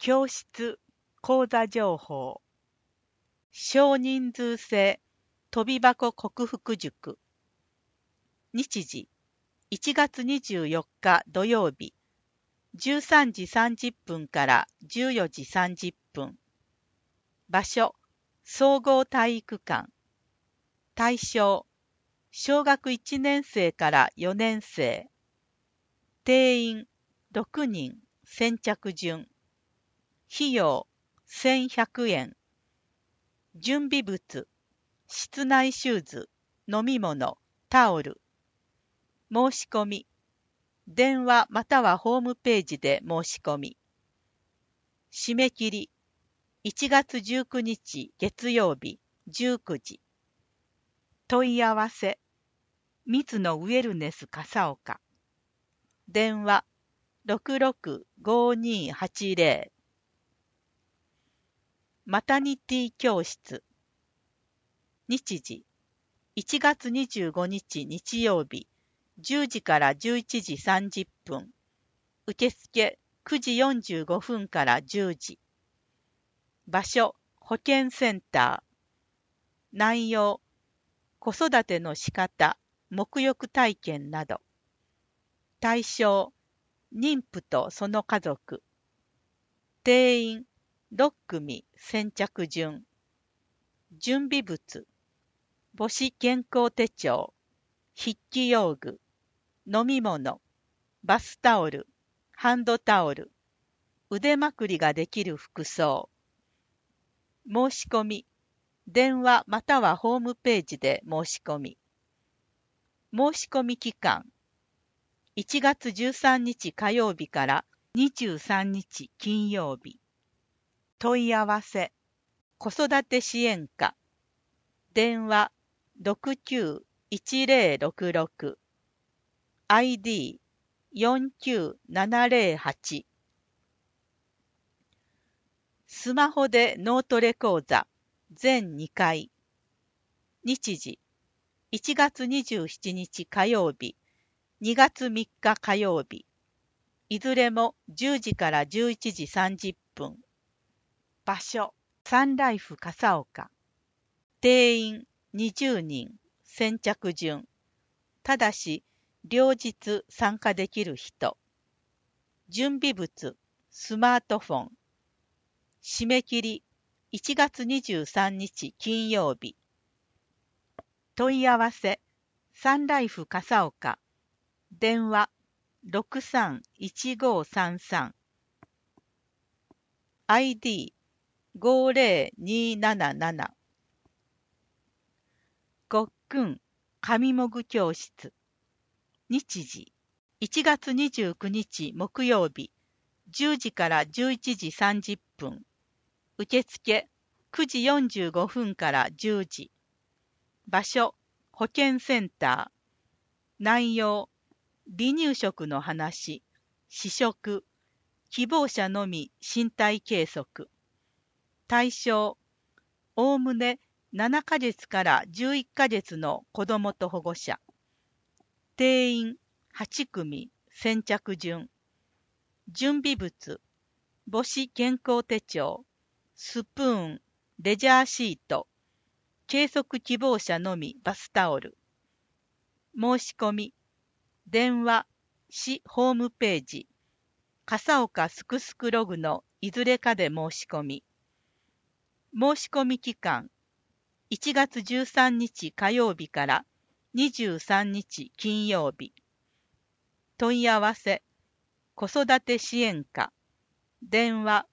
教室講座情報少人数制飛び箱克服塾日時1月24日土曜日13時30分から14時30分場所総合体育館対象小学1年生から4年生定員6人先着順費用1100円準備物室内シューズ飲み物タオル申し込み電話またはホームページで申し込み締め切り1月19日月曜日19時問い合わせ水野ウェルネス笠岡電話665280マタニティ教室日時1月25日日曜日10時から11時30分受付9時45分から10時場所保健センター内容子育ての仕方沐浴体験など対象妊婦とその家族定員6組先着順準備物母子健康手帳筆記用具飲み物バスタオルハンドタオル腕まくりができる服装申し込み電話またはホームページで申し込み申し込み期間1月13日火曜日から23日金曜日問い合わせ子育て支援課電話691066 ID49708 スマホで脳トレ講座全2回日時1月27日火曜日2月3日火曜日いずれも10時から11時30分場所サンライフ笠岡定員20人先着順ただし両日参加できる人準備物スマートフォン締め切り1月23日金曜日問い合わせサンライフ笠岡電話631533 ID50277 ごっくん上もぐ教室日時1月29日木曜日10時から11時30分受付9時45分から10時場所保健センター内容離乳食の話試食希望者のみ身体計測対象おおむね7ヶ月から11ヶ月の子どもと保護者定員8組先着順準備物母子健康手帳スプーンレジャーシート計測希望者のみバスタオル申し込み電話市ホームページ笠岡すくすくログのいずれかで申し込み申し込み期間1月13日火曜日から23日金曜日問い合わせ子育て支援課電話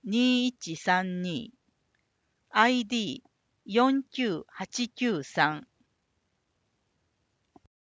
692132 ID49893